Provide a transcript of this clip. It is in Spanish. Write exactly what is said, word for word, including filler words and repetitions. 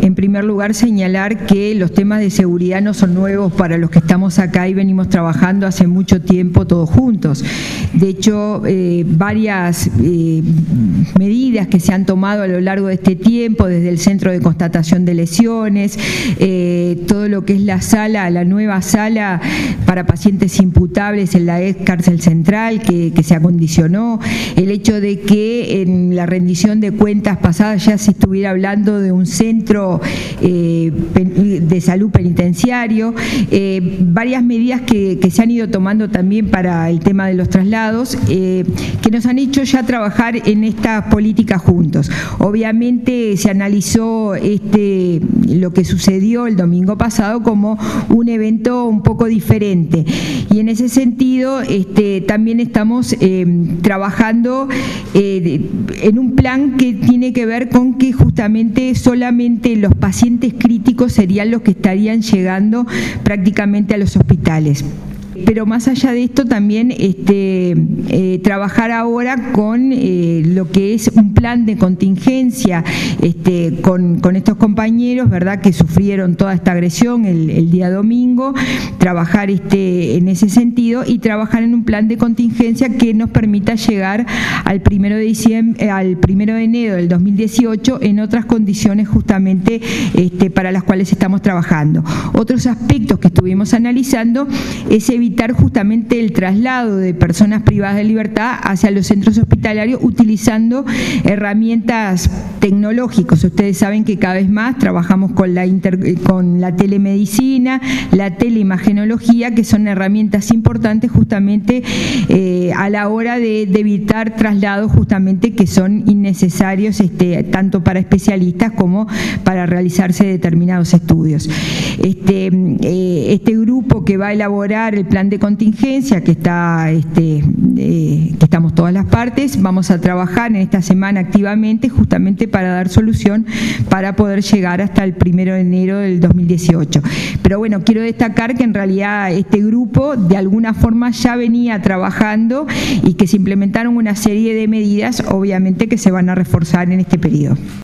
en primer lugar, señalar que los temas de seguridad no son nuevos para los que estamos acá y venimos trabajando hace mucho tiempo todos juntos. De hecho, eh, varias eh, medidas que se han tomado a lo largo de este tiempo, desde el Centro de Constatación de Lesiones, eh, todo lo que es la sala, la nueva sala para pacientes imputables en la ex cárcel central que, que se acondicionó, el hecho de que en la rendición de cuentas pasadas ya se estuviera hablando de un centro eh, de salud penitenciario, eh, varias medidas que, que se han ido tomando también para el tema de los traslados, eh, que nos han hecho ya trabajar en estas políticas juntos. Obviamente se analizó este, lo que sucedió el domingo pasado como un evento un poco diferente, y en ese sentido este, también estamos eh, trabajando eh, en un plan que tiene que ver con que justamente solamente los pacientes críticos serían los que estarían llegando prácticamente a los hospitales. Pero más allá de esto también este, eh, trabajar ahora con eh, lo que es un plan de contingencia este, con, con estos compañeros, ¿verdad?, que sufrieron toda esta agresión el, el día domingo, trabajar este, en ese sentido y trabajar en un plan de contingencia que nos permita llegar al primero de diciembre, al primero de enero del dos mil dieciocho en otras condiciones justamente este, para las cuales estamos trabajando. Otros aspectos que estuvimos analizando es evitar evitar justamente el traslado de personas privadas de libertad hacia los centros hospitalarios utilizando herramientas tecnológicas. Ustedes saben que cada vez más trabajamos con la, inter, con la telemedicina, la teleimagenología, que son herramientas importantes justamente eh, a la hora de, de evitar traslados justamente que son innecesarios este, tanto para especialistas como para realizarse determinados estudios. Este, eh, este grupo que va a elaborar el plan de contingencia, que está este, eh, que estamos todas las partes, vamos a trabajar en esta semana activamente justamente para dar solución para poder llegar hasta el primero de enero del dos mil dieciocho. Pero bueno, quiero destacar que en realidad este grupo de alguna forma ya venía trabajando y que se implementaron una serie de medidas, obviamente, que se van a reforzar en este periodo.